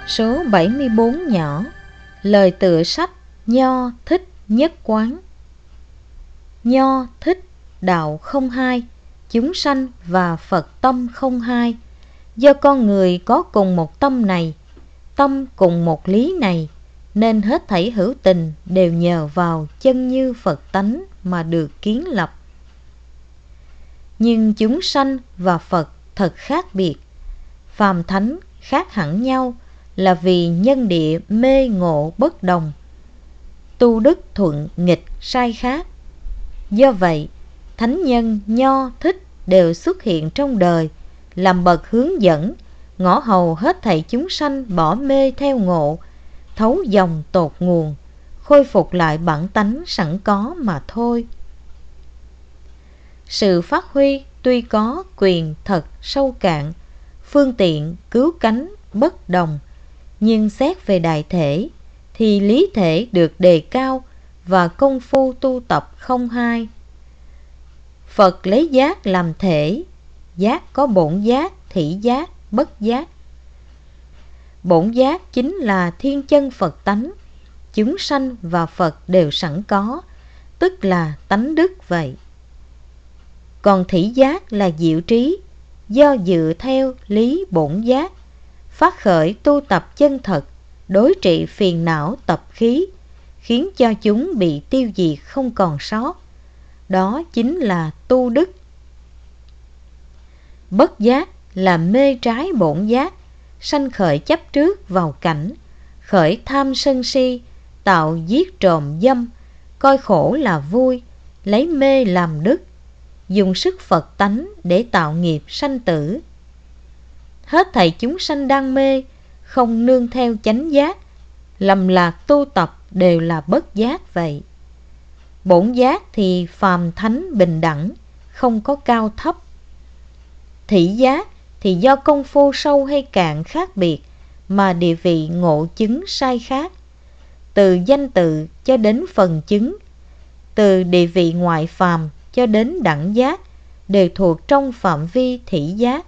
Số 74 nhỏ. Lời tựa sách Nho thích nhất quán. Nho thích đạo không hai, chúng sanh và Phật tâm không hai. Do con người có cùng một tâm này, tâm cùng một lý này, nên hết thảy hữu tình đều nhờ vào chân như Phật tánh mà được kiến lập. Nhưng chúng sanh và Phật thật khác biệt, phàm thánh khác hẳn nhau là vì nhân địa mê ngộ bất đồng, tu đức thuận nghịch sai khác. Do vậy, thánh nhân Nho thích đều xuất hiện trong đời, làm bậc hướng dẫn, ngõ hầu hết thảy chúng sanh bỏ mê theo ngộ, thấu dòng tột nguồn, khôi phục lại bản tánh sẵn có mà thôi. Sự phát huy tuy có quyền thật sâu cạn, phương tiện cứu cánh bất đồng, nhưng xét về đại thể thì lý thể được đề cao và công phu tu tập không hai. Phật lấy giác làm thể, giác có bổn giác, thị giác, bất giác. Bổn giác chính là thiên chân Phật tánh, chúng sanh và Phật đều sẵn có, tức là tánh đức vậy. Còn thị giác là diệu trí, do dựa theo lý bổn giác, phát khởi tu tập chân thật, đối trị phiền não tập khí, khiến cho chúng bị tiêu diệt không còn sót. Đó chính là tu đức. Bất giác là mê trái bổn giác, sanh khởi chấp trước vào cảnh, khởi tham sân si, tạo giết trộm dâm, coi khổ là vui, lấy mê làm đức, dùng sức Phật tánh để tạo nghiệp sanh tử. Hết thảy chúng sanh đang mê, không nương theo chánh giác, lầm lạc tu tập đều là bất giác vậy. Bổn giác thì phàm thánh bình đẳng, không có cao thấp. Thị giác thì do công phu sâu hay cạn khác biệt mà địa vị ngộ chứng sai khác. Từ danh tự cho đến phần chứng, từ địa vị ngoại phàm cho đến đẳng giác, đều thuộc trong phạm vi thị giác.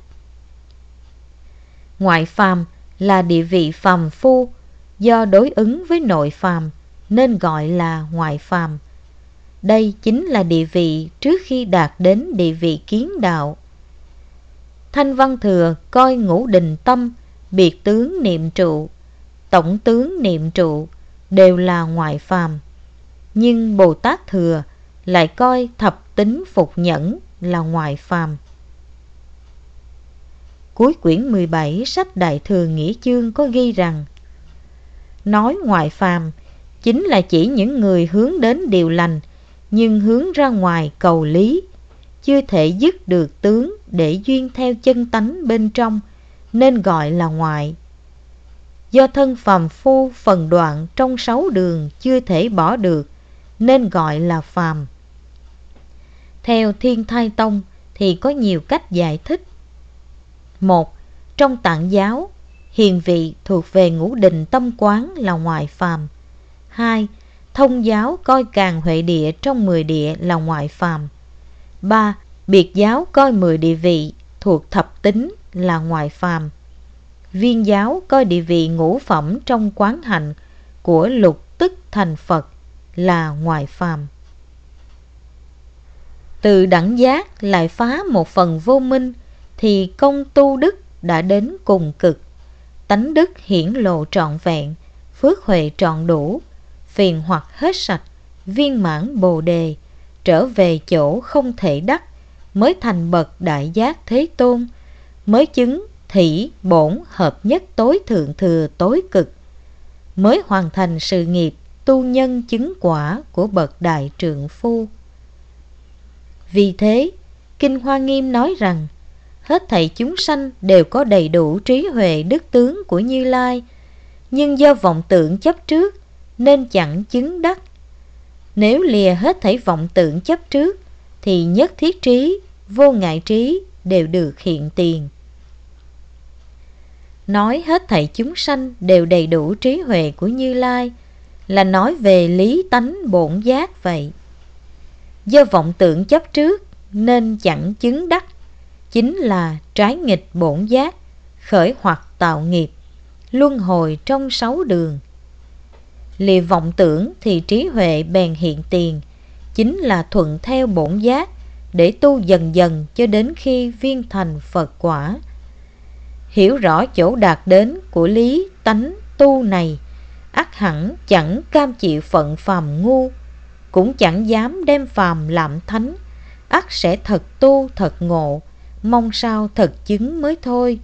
Ngoại phàm là địa vị phàm phu, do đối ứng với nội phàm nên gọi là ngoại phàm. Đây chính là địa vị trước khi đạt đến địa vị kiến đạo. Thanh Văn Thừa coi ngũ đình tâm, biệt tướng niệm trụ, tổng tướng niệm trụ đều là ngoại phàm. Nhưng Bồ Tát Thừa lại coi thập tính phục nhẫn là ngoại phàm. Cuối quyển 17 sách Đại Thừa Nghĩa Chương có ghi rằng: nói ngoại phàm chính là chỉ những người hướng đến điều lành, nhưng hướng ra ngoài cầu lý, chưa thể dứt được tướng để duyên theo chân tánh bên trong, nên gọi là ngoại. Do thân phàm phu phần đoạn trong 6 đường chưa thể bỏ được, nên gọi là phàm. Theo Thiên Thai Tông thì có nhiều cách giải thích. 1. Trong Tạng giáo, hiền vị thuộc về ngũ đình tâm quán là ngoại phàm. 2. Thông giáo coi Càn Huệ Địa trong 10 địa là ngoại phàm. 3. Biệt giáo coi 10 địa vị thuộc thập tính là ngoại phàm. Viên giáo coi địa vị ngũ phẩm trong quán hạnh của lục tức thành Phật là ngoại phàm. Từ đẳng giác lại phá một phần vô minh thì công tu đức đã đến cùng cực, tánh đức hiển lộ trọn vẹn, phước huệ trọn đủ, phiền hoặc hết sạch, viên mãn bồ đề, trở về chỗ không thể đắc, mới thành bậc đại giác thế tôn, mới chứng thỉ bổn hợp nhất tối thượng thừa tối cực, mới hoàn thành sự nghiệp tu nhân chứng quả của bậc đại trượng phu. Vì thế, Kinh Hoa Nghiêm nói rằng hết thảy chúng sanh đều có đầy đủ trí huệ đức tướng của Như Lai, nhưng do vọng tưởng chấp trước nên chẳng chứng đắc. Nếu lìa hết thảy vọng tưởng chấp trước thì nhất thiết trí, vô ngại trí đều được hiện tiền. Nói hết thảy chúng sanh đều đầy đủ trí huệ của Như Lai là nói về lý tánh bổn giác vậy. Do vọng tưởng chấp trước nên chẳng chứng đắc, chính là trái nghịch bổn giác, khởi hoặc tạo nghiệp, luân hồi trong 6 đường. Lìa vọng tưởng thì trí huệ bèn hiện tiền, chính là thuận theo bổn giác để tu dần dần cho đến khi viên thành Phật quả. Hiểu rõ chỗ đạt đến của lý tánh tu này, ắt hẳn chẳng cam chịu phận phàm ngu, cũng chẳng dám đem phàm làm thánh, ắt sẽ thật tu thật ngộ, mong sao thật chứng mới thôi.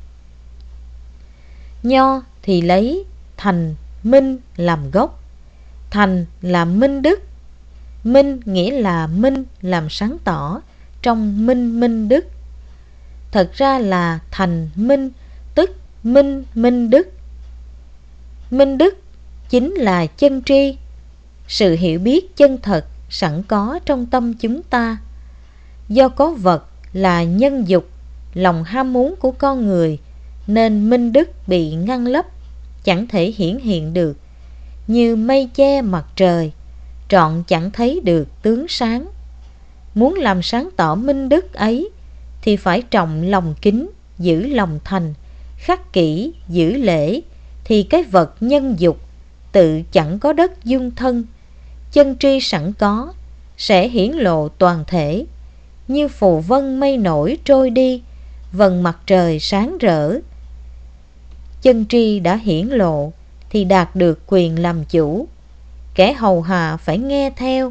Nho thì lấy thành minh làm gốc. Thành là minh đức, minh nghĩa là minh làm sáng tỏ, trong minh minh đức. Thật ra là thành minh, tức minh minh đức. Minh đức chính là chân tri, sự hiểu biết chân thật sẵn có trong tâm chúng ta. Do có vật là nhân dục, lòng ham muốn của con người, nên minh đức bị ngăn lấp, chẳng thể hiển hiện được, như mây che mặt trời, trọn chẳng thấy được tướng sáng. Muốn làm sáng tỏ minh đức ấy, thì phải trọng lòng kính, giữ lòng thành, khắc kỷ, giữ lễ, thì cái vật nhân dục tự chẳng có đất dung thân, chân tri sẵn có, sẽ hiển lộ toàn thể, như phù vân mây nổi trôi đi, vầng mặt trời sáng rỡ. Chân tri đã hiển lộ thì đạt được quyền làm chủ, kẻ hầu hạ phải nghe theo.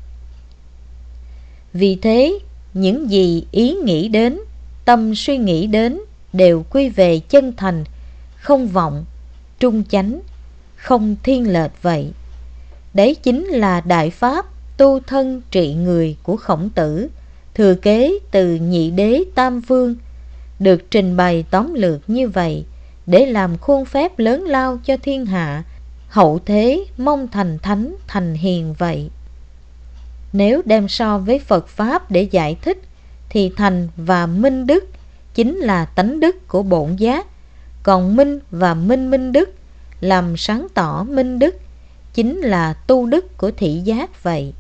Vì thế, những gì ý nghĩ đến, tâm suy nghĩ đến đều quy về chân thành, không vọng, trung chánh, không thiên lệch vậy. Đấy chính là đại pháp tu thân trị người của Khổng Tử, thừa kế từ nhị đế Tam Vương, được trình bày tóm lược như vậy để làm khuôn phép lớn lao cho thiên hạ, hậu thế mong thành thánh thành hiền vậy. Nếu đem so với Phật Pháp để giải thích, thì thành và minh đức chính là tánh đức của bổn giác, còn minh và minh minh đức làm sáng tỏ minh đức chính là tu đức của thị giác vậy.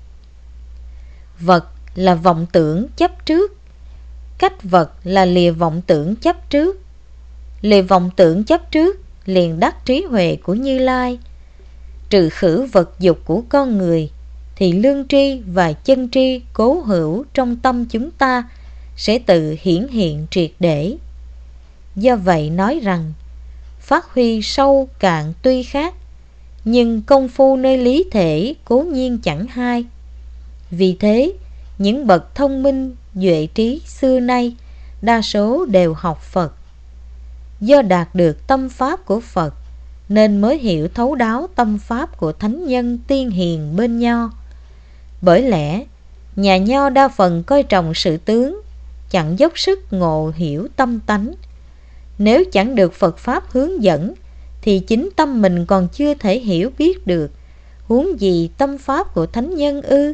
Vật là vọng tưởng chấp trước, cách vật là lìa vọng tưởng chấp trước. Lìa vọng tưởng chấp trước liền đắc trí huệ của Như Lai. Trừ khử vật dục của con người, thì lương tri và chân tri cố hữu trong tâm chúng ta sẽ tự hiển hiện triệt để. Do vậy nói rằng, phát huy sâu cạn tuy khác, nhưng công phu nơi lý thể cố nhiên chẳng hai. Vì thế, những bậc thông minh, duệ trí xưa nay, đa số đều học Phật. Do đạt được tâm pháp của Phật, nên mới hiểu thấu đáo tâm pháp của thánh nhân tiên hiền bên Nho. Bởi lẽ, nhà Nho đa phần coi trọng sự tướng, chẳng dốc sức ngộ hiểu tâm tánh. Nếu chẳng được Phật Pháp hướng dẫn, thì chính tâm mình còn chưa thể hiểu biết được, huống gì tâm pháp của thánh nhân ư?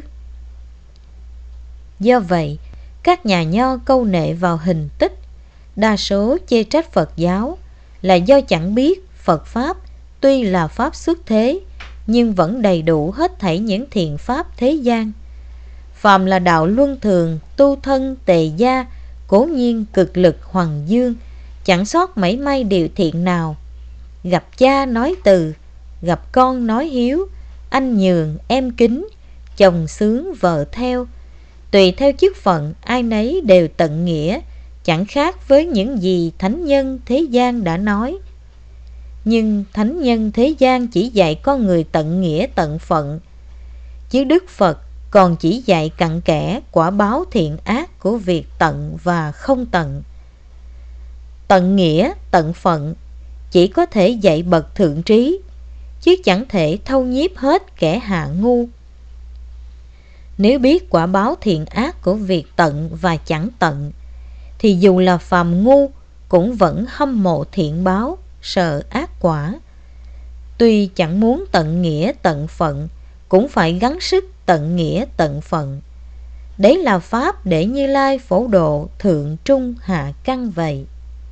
Do vậy, các nhà Nho câu nệ vào hình tích, đa số chê trách Phật giáo là do chẳng biết Phật Pháp tuy là Pháp xuất thế, nhưng vẫn đầy đủ hết thảy những thiện Pháp thế gian. Phàm là đạo luân thường, tu thân, tề gia, cố nhiên cực lực hoằng dương, chẳng sót mảy may điều thiện nào. Gặp cha nói từ, gặp con nói hiếu, anh nhường em kính, chồng sướng vợ theo. Tùy theo chức phận, ai nấy đều tận nghĩa, chẳng khác với những gì thánh nhân thế gian đã nói. Nhưng thánh nhân thế gian chỉ dạy con người tận nghĩa tận phận, chứ Đức Phật còn chỉ dạy cặn kẽ quả báo thiện ác của việc tận và không tận. Tận nghĩa tận phận chỉ có thể dạy bậc thượng trí, chứ chẳng thể thâu nhiếp hết kẻ hạ ngu. Nếu biết quả báo thiện ác của việc tận và chẳng tận, thì dù là phàm ngu cũng vẫn hâm mộ thiện báo, sợ ác quả. Tuy chẳng muốn tận nghĩa tận phận, cũng phải gắng sức tận nghĩa tận phận. Đấy là pháp để Như Lai phổ độ thượng trung hạ căn vậy.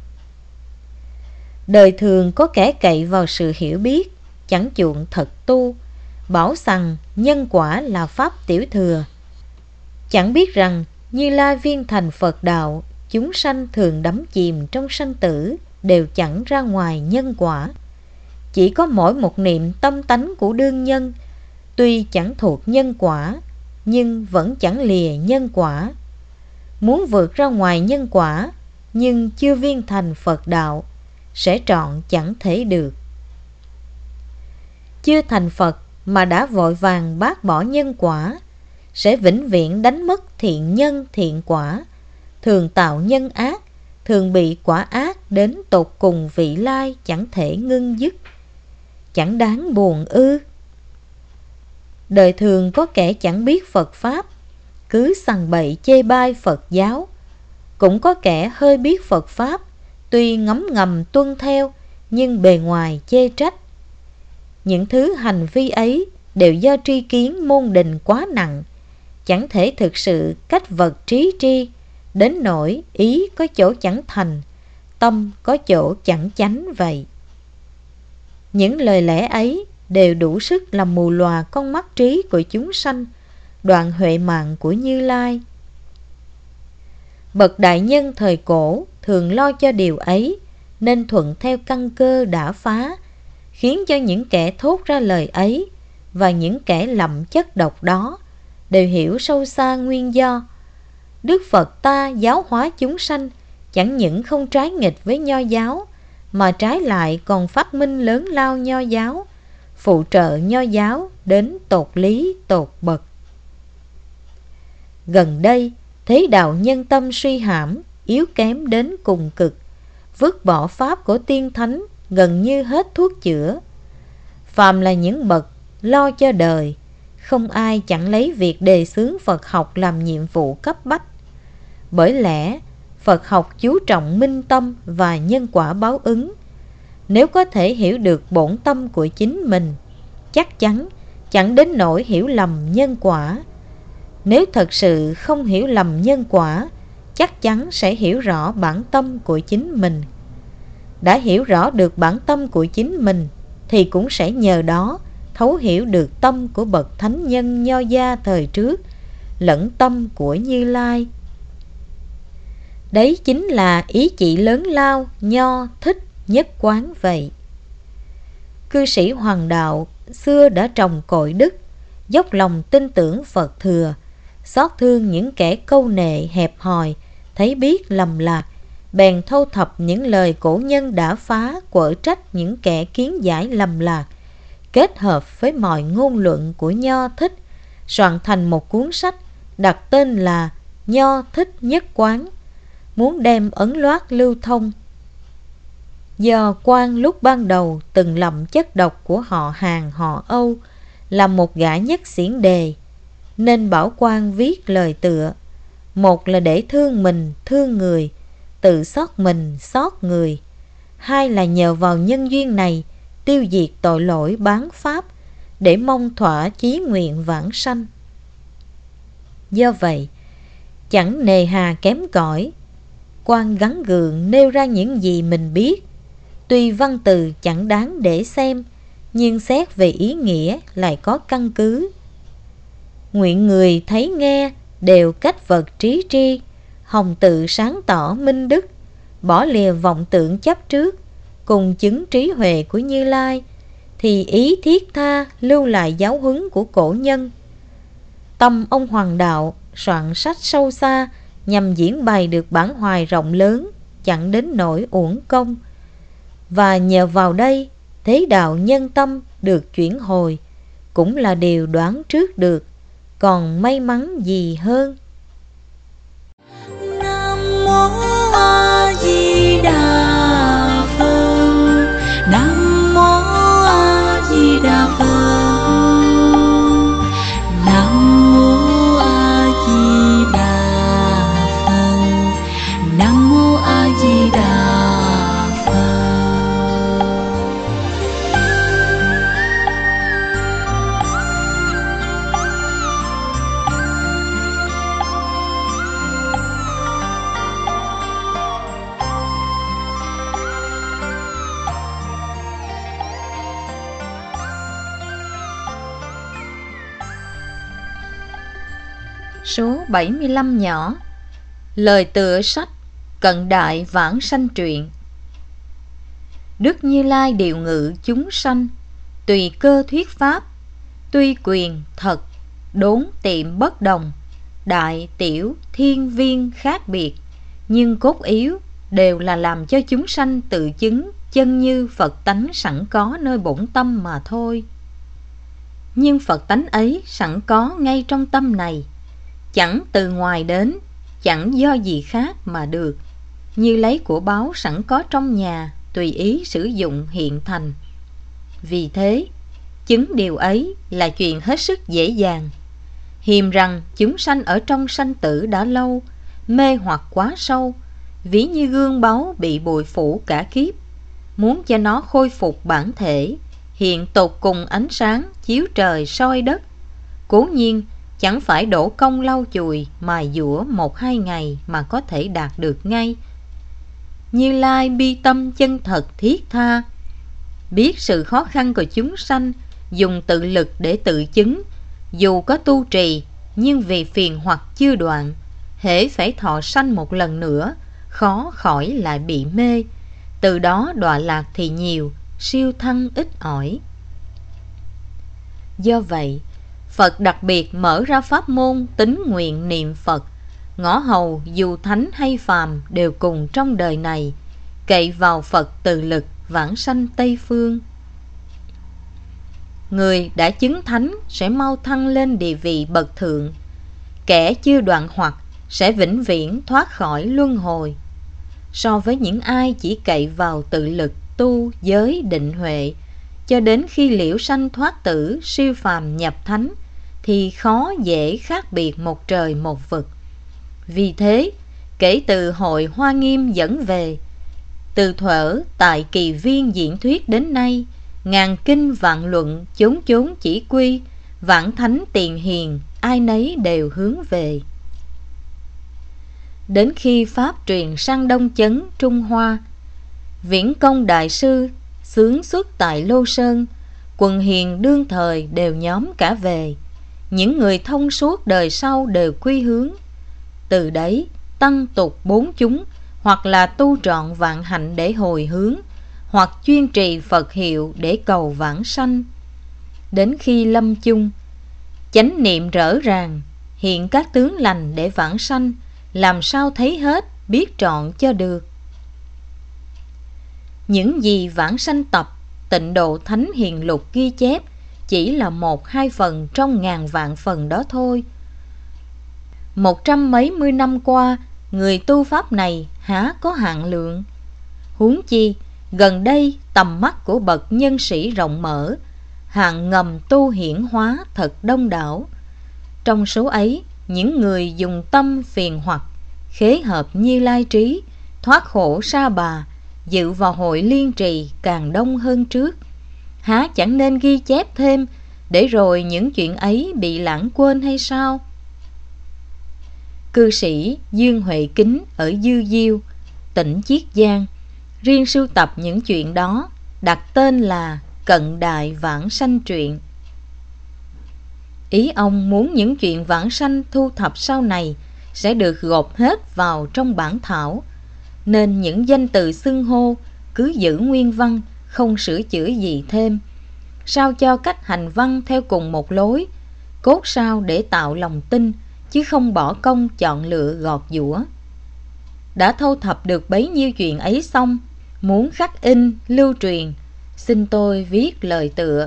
Đời thường có kẻ cậy vào sự hiểu biết, chẳng chuộng thật tu, bảo rằng nhân quả là pháp tiểu thừa. Chẳng biết rằng Như Lai viên thành Phật đạo, chúng sanh thường đắm chìm trong sanh tử, đều chẳng ra ngoài nhân quả. Chỉ có mỗi một niệm tâm tánh của đương nhân, tuy chẳng thuộc nhân quả, nhưng vẫn chẳng lìa nhân quả. Muốn vượt ra ngoài nhân quả, nhưng chưa viên thành Phật đạo, sẽ trọn chẳng thể được. Chưa thành Phật mà đã vội vàng bác bỏ nhân quả, sẽ vĩnh viễn đánh mất thiện nhân thiện quả, thường tạo nhân ác, thường bị quả ác đến tột cùng vị lai chẳng thể ngưng dứt. Chẳng đáng buồn ư? Đời thường có kẻ chẳng biết Phật Pháp, cứ sằng bậy chê bai Phật giáo. Cũng có kẻ hơi biết Phật Pháp, tuy ngấm ngầm tuân theo, nhưng bề ngoài chê trách. Những thứ hành vi ấy đều do tri kiến môn đình quá nặng, chẳng thể thực sự cách vật trí tri, đến nỗi ý có chỗ chẳng thành, tâm có chỗ chẳng chánh vậy. Những lời lẽ ấy đều đủ sức làm mù lòa con mắt trí của chúng sanh, đoạn huệ mạng của Như Lai. Bậc đại nhân thời cổ thường lo cho điều ấy, nên thuận theo căn cơ đã phá, khiến cho những kẻ thốt ra lời ấy và những kẻ lậm chất độc đó đều hiểu sâu xa nguyên do. Đức Phật ta giáo hóa chúng sanh chẳng những không trái nghịch với nho giáo, mà trái lại còn phát minh lớn lao nho giáo, phụ trợ nho giáo đến tột lý tột bậc. Gần đây, thế đạo nhân tâm suy hãm, yếu kém đến cùng cực, vứt bỏ pháp của tiên thánh gần như hết thuốc chữa. Phàm là những bậc lo cho đời, không ai chẳng lấy việc đề xướng Phật học làm nhiệm vụ cấp bách. Bởi lẽ Phật học chú trọng minh tâm và nhân quả báo ứng. Nếu có thể hiểu được bổn tâm của chính mình, chắc chắn chẳng đến nỗi hiểu lầm nhân quả. Nếu thật sự không hiểu lầm nhân quả, chắc chắn sẽ hiểu rõ bản tâm của chính mình. Đã hiểu rõ được bản tâm của chính mình, thì cũng sẽ nhờ đó thấu hiểu được tâm của bậc thánh nhân nho gia thời trước, lẫn tâm của Như Lai. Đấy chính là ý chỉ lớn lao nho thích nhất quán vậy. Cư sĩ Hoàng Đạo xưa đã trồng cội đức, dốc lòng tin tưởng Phật thừa, xót thương những kẻ câu nệ hẹp hòi, thấy biết lầm lạc, bèn thâu thập những lời cổ nhân đã phá, quở trách những kẻ kiến giải lầm lạc, kết hợp với mọi ngôn luận của Nho Thích, soạn thành một cuốn sách đặt tên là Nho Thích Nhất Quán, muốn đem ấn loát lưu thông. Do Quan lúc ban đầu từng lầm chất độc của họ Hàn họ Âu là một gã nhất xiển đề, nên bảo Quan viết lời tựa. Một là để thương mình thương người, tự xót mình xót người. Hai là nhờ vào nhân duyên này tiêu diệt tội lỗi bán pháp, để mong thỏa chí nguyện vãng sanh. Do vậy, chẳng nề hà kém cỏi, Quan gắng gượng nêu ra những gì mình biết. Tuy văn từ chẳng đáng để xem, nhưng xét về ý nghĩa lại có căn cứ. Nguyện người thấy nghe đều cách vật trí tri, hồng tự sáng tỏ minh đức, bỏ lìa vọng tưởng chấp trước, cùng chứng trí huệ của Như Lai, thì ý thiết tha lưu lại giáo huấn của cổ nhân. Tâm ông Hoàng Đạo soạn sách sâu xa nhằm diễn bày được bản hoài rộng lớn, chẳng đến nỗi uổng công. Và nhờ vào đây, thế đạo nhân tâm được chuyển hồi, cũng là điều đoán trước được, còn may mắn gì hơn. Nam mô A Di Đà Phật. Nam mô A Di Đà Phật. Nam mô A Di Đà Phật. Nam mô A Di Đà Phật. Số 75 nhỏ. Lời tựa sách Cận đại vãng sanh truyện. Đức Như Lai điều ngự chúng sanh, tùy cơ thuyết pháp, tuy quyền thật, đốn tiệm bất đồng, đại tiểu thiên viên khác biệt, nhưng cốt yếu đều là làm cho chúng sanh tự chứng chân như Phật tánh sẵn có nơi bổn tâm mà thôi. Nhưng Phật tánh ấy sẵn có ngay trong tâm này, chẳng từ ngoài đến, chẳng do gì khác mà được, như lấy của báu sẵn có trong nhà, tùy ý sử dụng hiện thành. Vì thế, chứng điều ấy là chuyện hết sức dễ dàng. Hiềm rằng chúng sanh ở trong sanh tử đã lâu, mê hoặc quá sâu, ví như gương báu bị bụi phủ cả kiếp. Muốn cho nó khôi phục bản thể, hiện tột cùng ánh sáng chiếu trời soi đất, cố nhiên chẳng phải đổ công lau chùi mài dũa 1-2 ngày mà có thể đạt được ngay. Như Lai bi tâm chân thật thiết tha, biết sự khó khăn của chúng sanh, dùng tự lực để tự chứng. Dù có tu trì, nhưng vì phiền hoặc chưa đoạn, hễ phải thọ sanh một lần nữa, khó khỏi lại bị mê. Từ đó đọa lạc thì nhiều, siêu thăng ít ỏi. Do vậy, Phật đặc biệt mở ra pháp môn tín nguyện niệm Phật. Ngõ hầu dù thánh hay phàm đều cùng trong đời này, cậy vào Phật từ lực vãng sanh Tây Phương. Người đã chứng thánh sẽ mau thăng lên địa vị bậc thượng, kẻ chưa đoạn hoặc sẽ vĩnh viễn thoát khỏi luân hồi. So với những ai chỉ cậy vào tự lực tu giới định huệ, cho đến khi liễu sanh thoát tử siêu phàm nhập thánh, thì khó dễ khác biệt một trời một vực. Vì thế, kể từ hội Hoa Nghiêm dẫn về, từ thuở tại Kỳ Viên diễn thuyết đến nay, ngàn kinh vạn luận chốn chốn chỉ quy, vạn thánh tiền hiền ai nấy đều hướng về. Đến khi pháp truyền sang Đông Chấn Trung Hoa, Viễn Công Đại Sư xướng xuất tại Lô Sơn, quần hiền đương thời đều nhóm cả về. Những người thông suốt đời sau đều quy hướng. Từ đấy tăng tục 4 chúng, hoặc là tu trọn vạn hạnh để hồi hướng, hoặc chuyên trì Phật hiệu để cầu vãng sanh. Đến khi lâm chung, chánh niệm rỡ ràng, hiện các tướng lành để vãng sanh, làm sao thấy hết, biết trọn cho được. Những gì vãng sanh tập, Tịnh Độ Thánh Hiền Lục ghi chép chỉ là 1-2 phần trong ngàn vạn phần đó thôi. 100 mấy mươi năm qua, người tu pháp này há có hạn lượng. Huống chi, gần đây tầm mắt của bậc nhân sĩ rộng mở, hạng ngầm tu hiển hóa thật đông đảo. Trong số ấy, những người dùng tâm phiền hoặc, khế hợp Như Lai trí, thoát khổ sa bà, dự vào hội liên trì càng đông hơn trước. Há chẳng nên ghi chép thêm, để rồi những chuyện ấy bị lãng quên hay sao? Cư sĩ Dương Huệ Kính ở Dư Diêu, tỉnh Chiết Giang, riêng sưu tập những chuyện đó, đặt tên là Cận Đại Vãng Sanh Truyện. Ý ông muốn những chuyện vãng sanh thu thập sau này sẽ được gộp hết vào trong bản thảo, nên những danh từ xưng hô cứ giữ nguyên văn, không sửa chữa gì thêm, sao cho cách hành văn theo cùng một lối, cốt sao để tạo lòng tin, chứ không bỏ công chọn lựa gọt giũa. Đã thâu thập được bấy nhiêu chuyện ấy xong, muốn khắc in, lưu truyền, xin tôi viết lời tựa.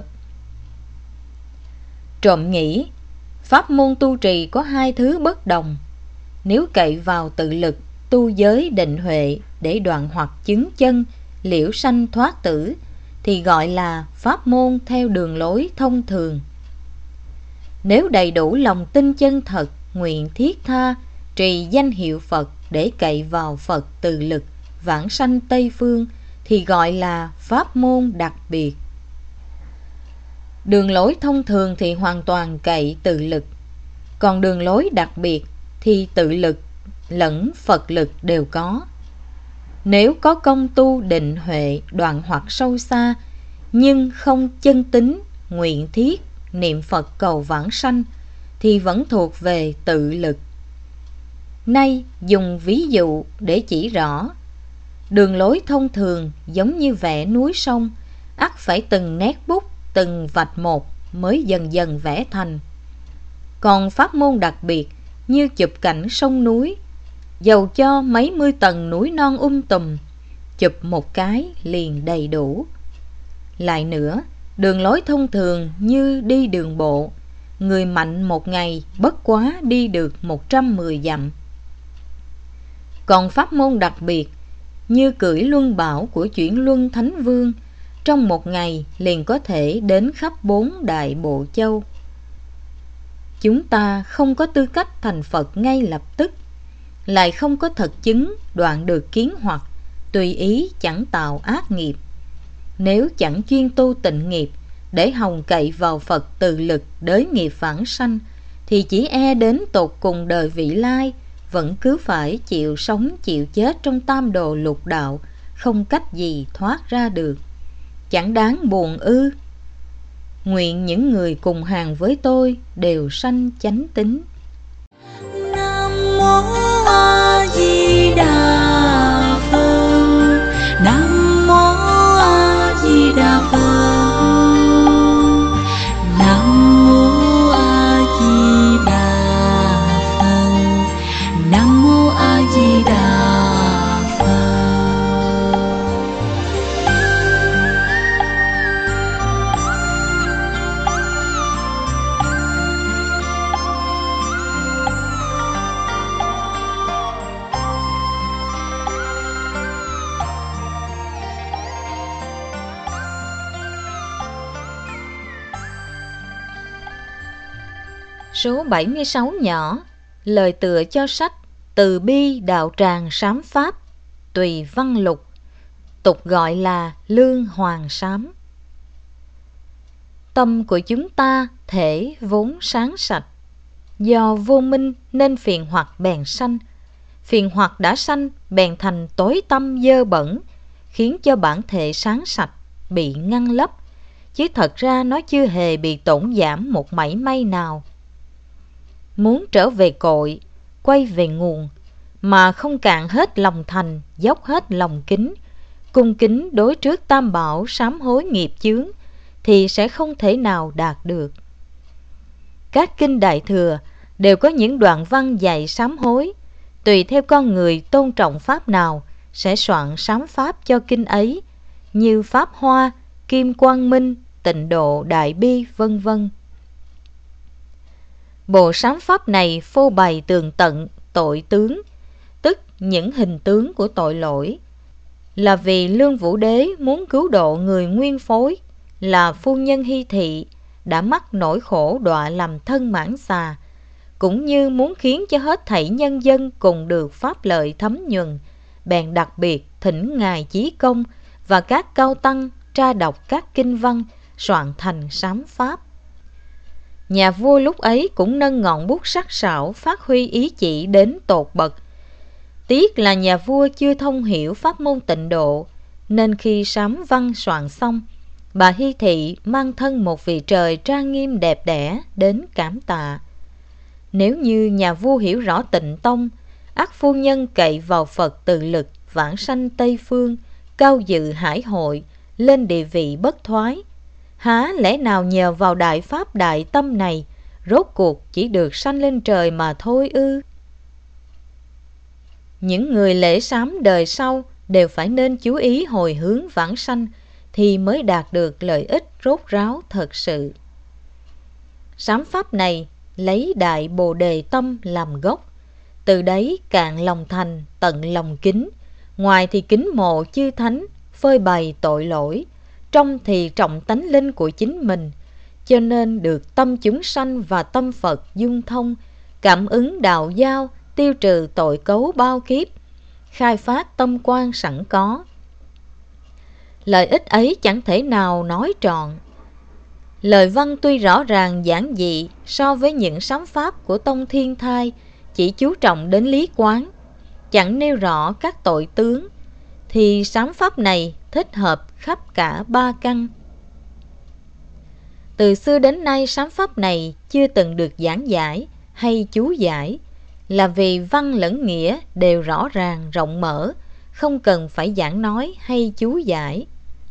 Trộm nghĩ, pháp môn tu trì có 2 thứ bất đồng. Nếu cậy vào tự lực, tu giới định huệ để đoạn hoặc chứng chân, liễu sanh thoát tử, thì gọi là pháp môn theo đường lối thông thường. Nếu đầy đủ lòng tin chân thật, nguyện thiết tha, trì danh hiệu Phật để cậy vào Phật từ lực, vãng sanh Tây Phương, thì gọi là pháp môn đặc biệt. Đường lối thông thường thì hoàn toàn cậy tự lực, còn đường lối đặc biệt thì tự lực lẫn Phật lực đều có. Nếu có công tu định huệ đoạn hoặc sâu xa, nhưng không chân tín, nguyện thiết, niệm Phật cầu vãng sanh, thì vẫn thuộc về tự lực. Nay dùng ví dụ để chỉ rõ. Đường lối thông thường giống như vẽ núi sông, ắt phải từng nét bút, từng vạch một mới dần dần vẽ thành. Còn pháp môn đặc biệt như chụp cảnh sông núi, dầu cho mấy mươi tầng núi non tùm, chụp một cái liền đầy đủ. Lại nữa, đường lối thông thường như đi đường bộ, người mạnh một ngày bất quá đi được 110 dặm. Còn pháp môn đặc biệt như cưỡi luân bảo của Chuyển Luân Thánh Vương, trong một ngày liền có thể đến khắp 4 đại bộ châu. Chúng ta không có tư cách thành Phật ngay lập tức, lại không có thật chứng đoạn được kiến hoặc, tùy ý chẳng tạo ác nghiệp. Nếu chẳng chuyên tu tịnh nghiệp để hòng cậy vào Phật từ lực đới nghiệp vãng sanh, thì chỉ e đến tột cùng đời vị lai vẫn cứ phải chịu sống chịu chết trong tam đồ lục đạo, không cách gì thoát ra được. Chẳng đáng buồn ư? Nguyện những người cùng hàng với tôi đều sanh chánh tín. Nam mô A Di Đà Phật. Nam mô A Di Đà Phật. Nam mô A Di Đà Phật. Nam mô A Di Đà Phật. Số 76 nhỏ, lời tựa cho sách Từ bi đạo tràng sám pháp, Tùy Văn Lục, tục gọi là Lương Hoàng Sám. Tâm của chúng ta thể vốn sáng sạch, do vô minh nên phiền hoặc bèn sanh. Phiền hoặc đã sanh bèn thành tối tâm dơ bẩn, khiến cho bản thể sáng sạch bị ngăn lấp, chứ thật ra nó chưa hề bị tổn giảm một mảy may nào. Muốn trở về cội, quay về nguồn, mà không cạn hết lòng thành, dốc hết lòng kính, cung kính đối trước tam bảo sám hối nghiệp chướng, thì sẽ không thể nào đạt được. Các kinh Đại Thừa đều có những đoạn văn dạy sám hối, tùy theo con người tôn trọng pháp nào sẽ soạn sám pháp cho kinh ấy, như Pháp Hoa, Kim Quang Minh, Tịnh Độ, Đại Bi, vân vân. Bộ sám pháp này phô bày tường tận tội tướng, tức những hình tướng của tội lỗi, là vì Lương Vũ Đế muốn cứu độ người nguyên phối là phu nhân Hy Thị đã mắc nỗi khổ đọa làm thân mãn xà, cũng như muốn khiến cho hết thảy nhân dân cùng được pháp lợi thấm nhuần, bèn đặc biệt thỉnh Ngài Chí Công và các cao tăng tra đọc các kinh văn, soạn thành sám pháp. Nhà vua lúc ấy cũng nâng ngọn bút sắc sảo phát huy ý chỉ đến tột bậc. Tiếc là nhà vua chưa thông hiểu pháp môn tịnh độ, nên khi sám văn soạn xong, bà Hy Thị mang thân một vị trời trang nghiêm đẹp đẽ đến cảm tạ. Nếu như nhà vua hiểu rõ tịnh tông, ắt phu nhân cậy vào Phật từ lực vãng sanh Tây Phương, cao dự hải hội, lên địa vị bất thoái. Há lẽ nào nhờ vào đại pháp đại tâm này, rốt cuộc chỉ được sanh lên trời mà thôi ư? Những người lễ sám đời sau đều phải nên chú ý hồi hướng vãng sanh, thì mới đạt được lợi ích rốt ráo thật sự. Sám pháp này lấy Đại Bồ Đề tâm làm gốc, từ đấy cạn lòng thành, tận lòng kính, ngoài thì kính mộ chư thánh, phơi bày tội lỗi, trong thì trọng tánh linh của chính mình, cho nên được tâm chúng sanh và tâm Phật dung thông, cảm ứng đạo giao, tiêu trừ tội cấu bao kiếp, khai phát tâm quan sẵn có. Lợi ích ấy chẳng thể nào nói trọn. Lời văn tuy rõ ràng giản dị so với những sám pháp của tông Thiên Thai, chỉ chú trọng đến lý quán, chẳng nêu rõ các tội tướng, thì sám pháp này thích hợp khắp cả ba căn. Từ xưa đến nay sám pháp này chưa từng được giảng giải hay chú giải, là vì văn lẫn nghĩa đều rõ ràng rộng mở, không cần phải giảng nói hay chú giải.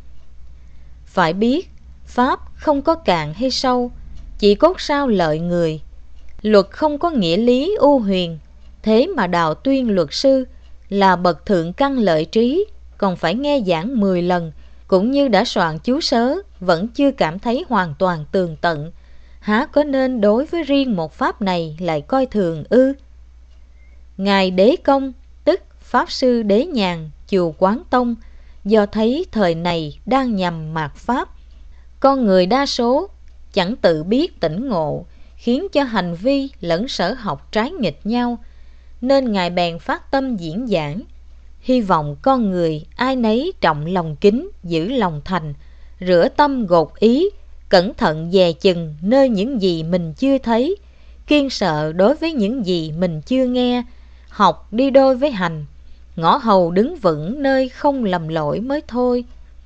Phải biết, pháp không có cạn hay sâu, chỉ cốt sao lợi người. Luật không có nghĩa lý u huyền, thế mà Đạo tuyên luật sư là bậc thượng căn lợi trí, còn phải nghe giảng 10 lần, cũng như đã soạn chú sớ, vẫn chưa cảm thấy hoàn toàn tường tận. Há có nên đối với riêng một pháp này lại coi thường ư? Ngài Đế Công, tức Pháp Sư Đế Nhàn, chùa Quán Tông, do thấy thời này đang nhằm mạt pháp, con người đa số chẳng tự biết tỉnh ngộ, khiến cho hành vi lẫn sở học trái nghịch nhau, nên Ngài bèn phát tâm diễn giảng, hy vọng con người ai nấy trọng lòng kính, giữ lòng thành, rửa tâm gột ý, cẩn thận dè chừng nơi những gì mình chưa thấy, kiêng sợ đối với những gì mình chưa nghe, học đi đôi với hành, ngõ hầu đứng vững nơi không lầm lỗi mới thôi.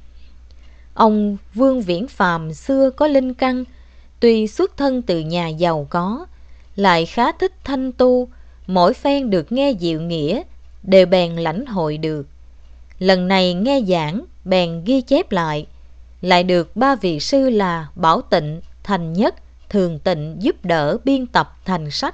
Ông Vương Viễn Phàm xưa có linh căn, tuy xuất thân từ nhà giàu có, lại khá thích thanh tu, mỗi phen được nghe diệu nghĩa, đều bèn lãnh hội được. Lần này nghe giảng, bèn ghi chép lại được 3 vị sư là Bảo Tịnh, Thành Nhất, Thường Tịnh giúp đỡ biên tập thành sách.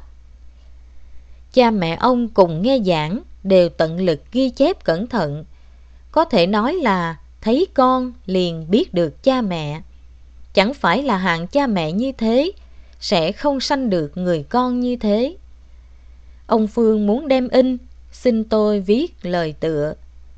Cha mẹ ông cùng nghe giảng, đều tận lực ghi chép cẩn thận. Có thể nói là thấy con liền biết được cha mẹ. Chẳng phải là hạng cha mẹ như thế sẽ không sanh được người con như thế. Ông Phương muốn đem in, xin tôi viết lời tựa.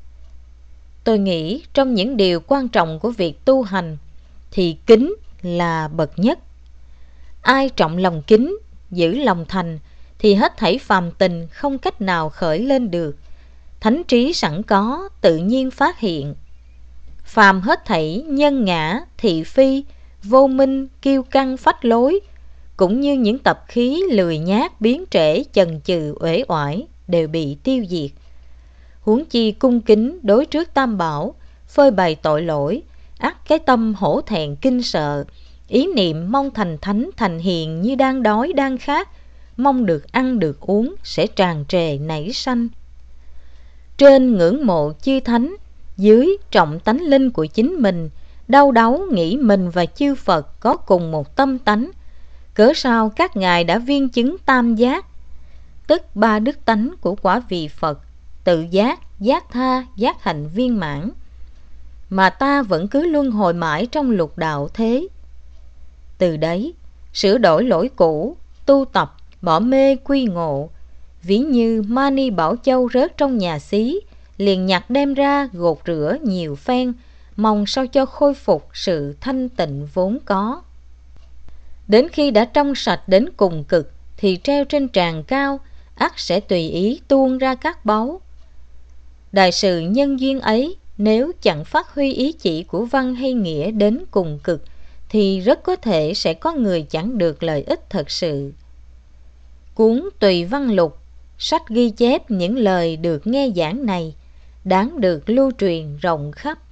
Tôi nghĩ trong những điều quan trọng của việc tu hành thì kính là bậc nhất. Ai trọng lòng kính, giữ lòng thành thì hết thảy phàm tình không cách nào khởi lên được. Thánh trí sẵn có, tự nhiên phát hiện. Phàm hết thảy nhân ngã, thị phi, vô minh, kiêu căng phách lối, cũng như những tập khí lười nhác, biến trễ, chần chừ, uể oải đều bị tiêu diệt. Huống chi cung kính đối trước Tam Bảo, phơi bày tội lỗi, ắt cái tâm hổ thẹn kinh sợ, ý niệm mong thành thánh thành hiền như đang đói đang khát, mong được ăn được uống sẽ tràn trề nảy sanh. Trên ngưỡng mộ chư thánh, dưới trọng tánh linh của chính mình, đau đáu nghĩ mình và chư Phật có cùng một tâm tánh. Cớ sao các ngài đã viên chứng tam giác, tức 3 đức tánh của quả vị Phật, tự giác, giác tha, giác hạnh viên mãn, mà ta vẫn cứ luân hồi mãi trong lục đạo thế. Từ đấy, sửa đổi lỗi cũ, tu tập, bỏ mê quy ngộ. Ví như Mani Bảo Châu rớt trong nhà xí, liền nhặt đem ra gột rửa nhiều phen, mong sao cho khôi phục sự thanh tịnh vốn có. Đến khi đã trong sạch đến cùng cực thì treo trên tràng cao, ắt sẽ tùy ý tuôn ra các báu. Đại sự nhân duyên ấy, nếu chẳng phát huy ý chỉ của văn hay nghĩa đến cùng cực thì rất có thể sẽ có người chẳng được lợi ích thật sự. Cuốn Tùy Văn Lục, sách ghi chép những lời được nghe giảng này, đáng được lưu truyền rộng khắp.